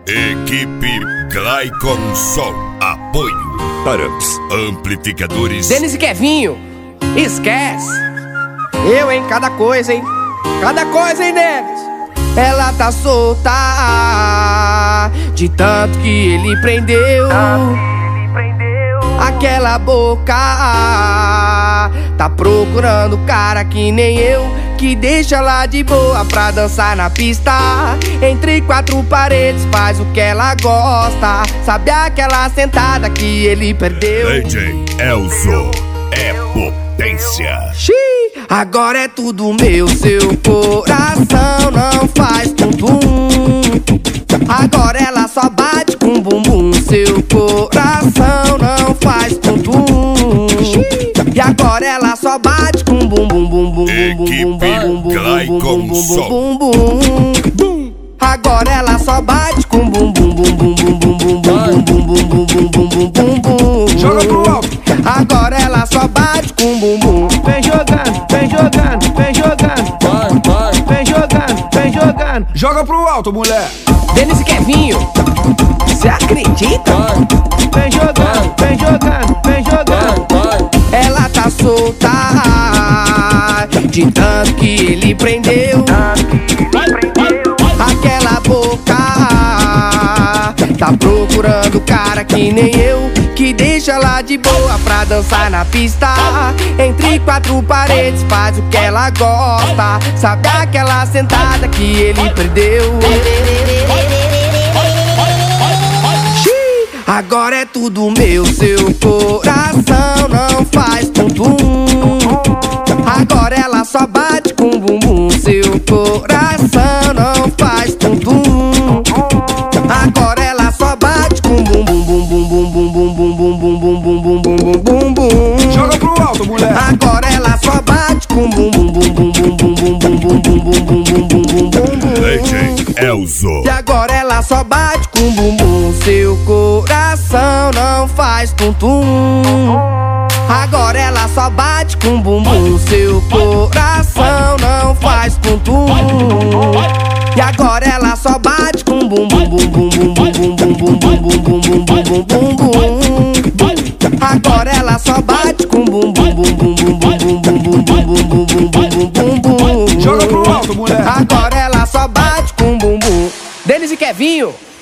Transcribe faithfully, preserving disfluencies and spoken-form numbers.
Equipe Clayton Som. Apoio Paramps Amplificadores. Denis e Kevinho, esquece. Eu, hein, cada coisa, hein. Cada coisa, hein, Denis. Ela tá solta de tanto que ele prendeu. Aquela boca tá procurando cara que nem eu, que deixa ela de boa pra dançar na pista. Entre quatro paredes faz o que ela gosta. Sabe aquela sentada que ele perdeu? D J Elzo é potência. Xiii, agora é tudo meu, seu coração não faz tum-tum. Agora ela só bate com bumbum, seu coração não faz tum-tum. E agora ela só bate com bumbum, bumbum, bumbum, bumbum, bumbum, bumbum, bumbum, bumbum. Agora ela só bate com bumbum, bumbum, bumbum, bumbum, bumbum, bumbum, bumbum, bumbum, bumbum. Joga pro alto. Agora ela só bate com bumbum. Vem jogando, vem jogando, vem jogando. Vai, vai. Vem jogando, vem jogando. Joga pro alto, mulher. Denis e Kevinho, cê acredita? Vem jogando, vem jogando, vem jogando. Ela tá solta de tanto que ele prendeu. Aquela boca tá procurando cara que nem eu, que deixa ela de boa pra dançar na pista. Entre quatro paredes faz o que ela gosta. Sabe aquela sentada que ele perdeu? Xiii, agora é tudo meu, seu coração não faz tum-tum. Agora ela só bate com bumbum, seu coração não faz tum-tum. Agora ela só bate com bumbum, bumbum, bumbum, bumbum, bumbum, bumbum, bumbum, bumbum, bumbum. Joga pro alto, mulher. Agora ela só bate com bumbum, bumbum, bumbum, bumbum, bumbum, bumbum, bumbum, bumbum, bumbum. D J Elzo. E agora ela só bate com bumbum, seu coração não faz tum-tum. Agora ela só bate com bumbum, seu coração não faz tum-tum. E agora ela só bate com bumbum, bumbum, bumbum, bumbum, bumbum, bumbum, bumbum, bumbum, bumbum. Agora ela só bate com bumbum, bumbum, bumbum, bumbum, bumbum, bumbum, bumbum, bumbum, bumbum. Joga pro alto, mulher. Agora ela só bate com bumbum. Denis e Kevinho,